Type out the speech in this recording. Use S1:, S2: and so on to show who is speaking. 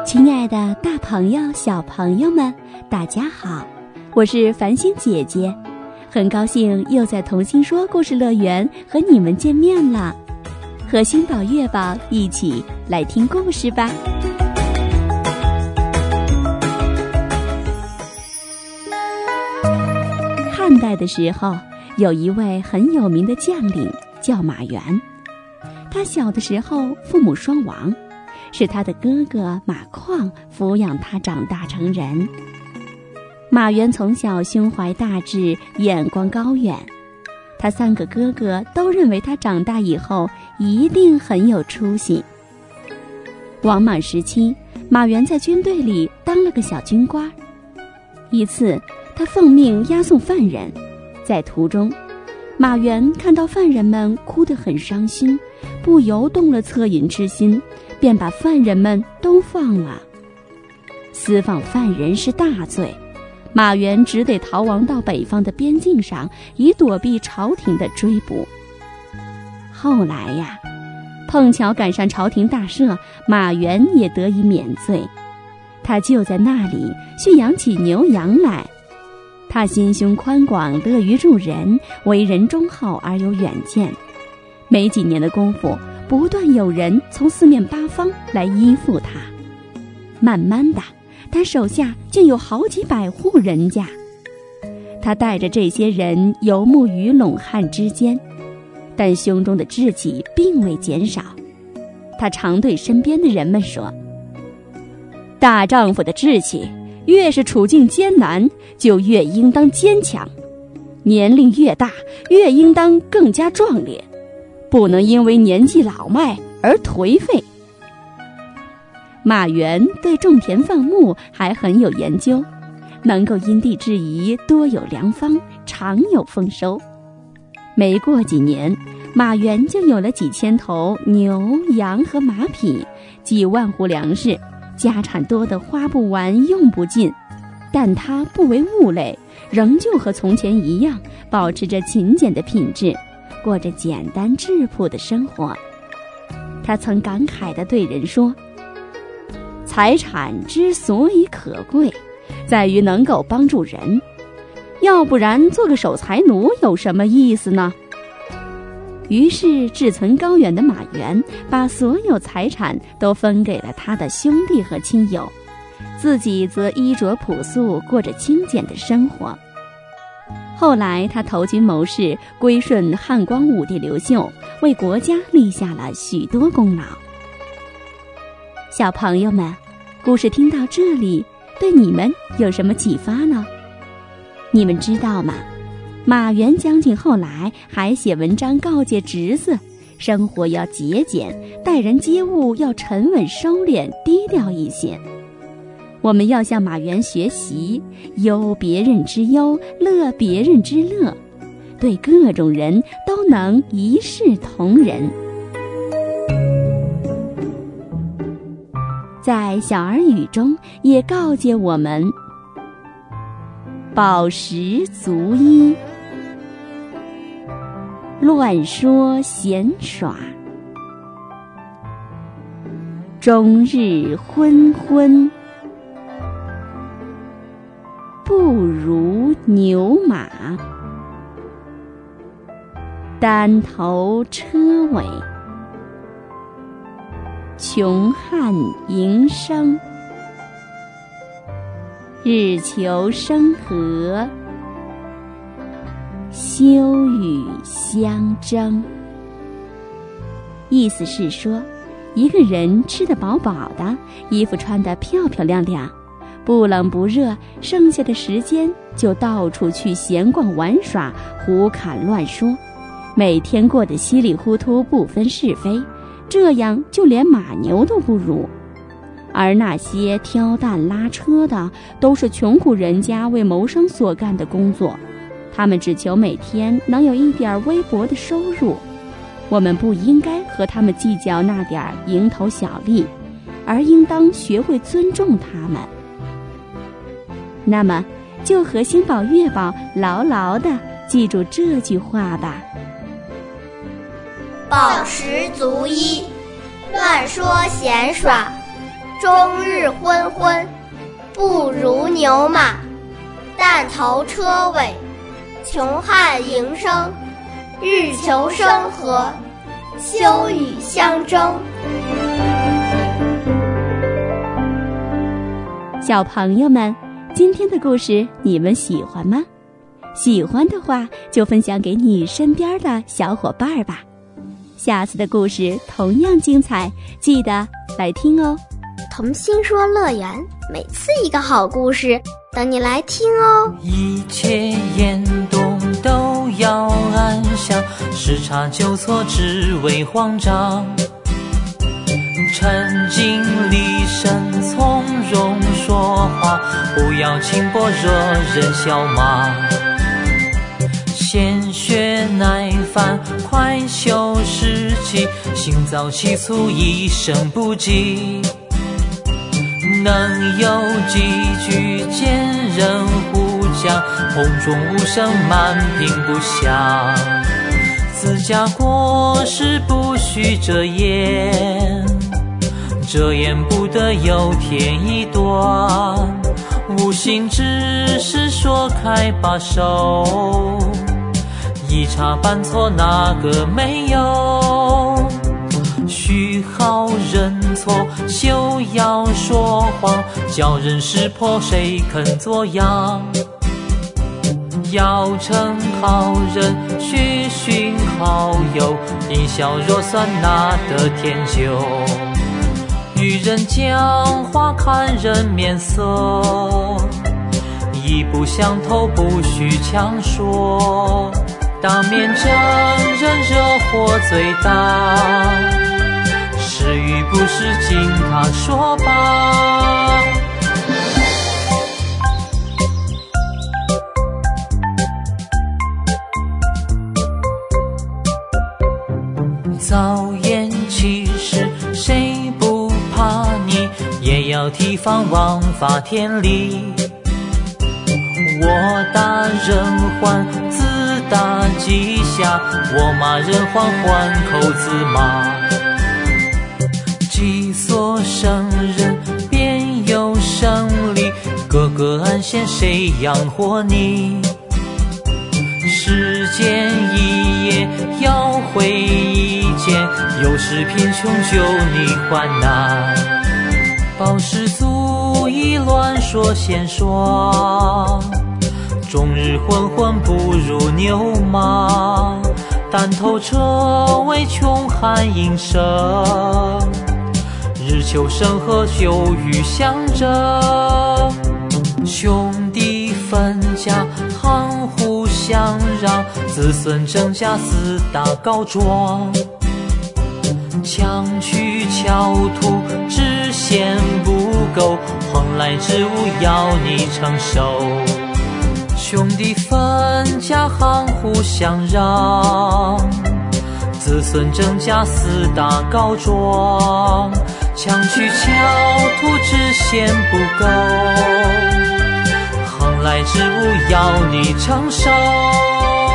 S1: 亲爱的大朋友小朋友们，大家好，我是繁星姐姐，很高兴又在童心说故事乐园和你们见面了，和星宝月宝一起来听故事吧。汉代的时候，有一位很有名的将领叫马援，他小的时候父母双亡，是他的哥哥马况抚养他长大成人。马援从小胸怀大志，眼光高远，他3个哥哥都认为他长大以后一定很有出息。王莽时期，马援在军队里当了个小军官。一次，他奉命押送犯人，在途中，马援看到犯人们哭得很伤心，不由动了恻隐之心，便把犯人们都放了。私放犯人是大罪，马援只得逃亡到北方的边境上，以躲避朝廷的追捕。后来呀，碰巧赶上朝廷大赦，马援也得以免罪。他就在那里驯养起牛羊来。他心胸宽广，乐于助人，为人忠厚而有远见。没几年的功夫，不断有人从四面八方来依附他。慢慢的，他手下竟有好几百户人家。他带着这些人游牧于陇汉之间，但胸中的志气并未减少。他常对身边的人们说：大丈夫的志气，越是处境艰难，就越应当坚强；年龄越大，越应当更加壮烈，不能因为年纪老迈而颓废。马援对种田放牧还很有研究，能够因地制宜，多有良方，常有丰收。没过几年，马援就有了几千头牛羊和马匹，几万户粮食，家产多得花不完用不尽。但他不为物累，仍旧和从前一样，保持着勤俭的品质，过着简单质朴的生活。他曾感慨地对人说：财产之所以可贵，在于能够帮助人，要不然做个守财奴有什么意思呢？于是志存高远的马援把所有财产都分给了他的兄弟和亲友，自己则衣着朴素，过着清简的生活。后来他投军谋士，归顺汉光武帝刘秀，为国家立下了许多功劳。小朋友们，故事听到这里，对你们有什么启发呢？你们知道吗？马援将军后来还写文章告诫侄子，生活要节俭，待人接物要沉稳收敛，低调一些。我们要向马援学习，忧别人之忧，乐别人之乐，对各种人都能一视同仁。在小儿语中也告诫我们：饱食足衣，乱说闲耍，终日昏昏，不如牛马。单头车尾，穷汉营生。日求生和，休与相争。意思是说，一个人吃得饱饱的，衣服穿得漂漂亮亮，不冷不热，剩下的时间就到处去闲逛玩耍，胡侃乱说，每天过得稀里糊涂，不分是非，这样就连马牛都不如。而那些挑担拉车的，都是穷苦人家为谋生所干的工作，他们只求每天能有一点微薄的收入。我们不应该和他们计较那点蝇头小利，而应当学会尊重他们。那么，就和星宝月宝牢牢地记住这句话吧：
S2: 饱食足衣，乱说闲耍， 终日昏昏，不如牛马。但头车尾，穷汉营生，日求生活，休与相争。
S1: 小朋友们，今天的故事你们喜欢吗？喜欢的话就分享给你身边的小伙伴吧。下次的故事同样精彩，记得来听哦。
S2: 童心说乐园，每次一个好故事等你来听哦。
S3: 一切严冬都要安详，时差纠错只为慌张。沉静立身从容说话，不要轻薄惹人笑骂。鲜血耐烦，快修饰气，心早气促，一声不急。能有几句见人呼讲，空中无声，满屏不响。自家过失不许遮掩，遮掩不得有添一段。无心之事说开把手，一差半错哪个没有？须好认错，休要说谎，叫人识破，谁肯作样？要成好人，须寻好友，因笑若酸，哪得甜酒？与人讲话看人面色，一不相投不许强说。当面证人惹祸最大，是与不是经他说吧。早言其实谁不怕你，也要提防枉法天理。我打人还自打几下，我骂人还口自骂。己所生人便有生理，个个安闲谁养活你？世间一夜要回一件，有时贫穷救你患难。报时足以乱说闲说，终日浑浑不如牛马。但头车尾穷汉营生，日求生和休与相争。兄弟分家行互相让，子孙争家四大告状。强取巧图只嫌不够，蓬莱之物要你承受。兄弟分家行互相让，子孙争家四大告状。强取巧图只嫌不够，蓬莱之物要你承受。